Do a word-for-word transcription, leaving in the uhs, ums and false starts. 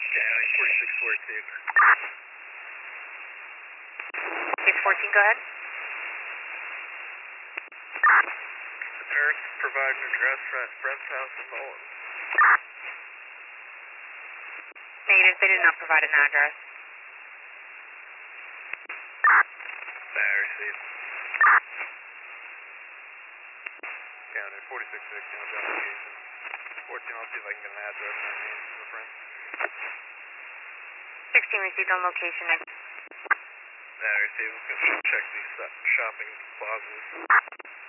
County forty-six fourteen. Case fourteen, go ahead. The parents provide an address for a friend's house in Nolan. Negative, they did not provide an address. That received. County forty-six sixteen on the application. fourteen, I'll see if I can get an address and a name from the friend. sixteen received on location. That received. I'm going to check these shopping plazas.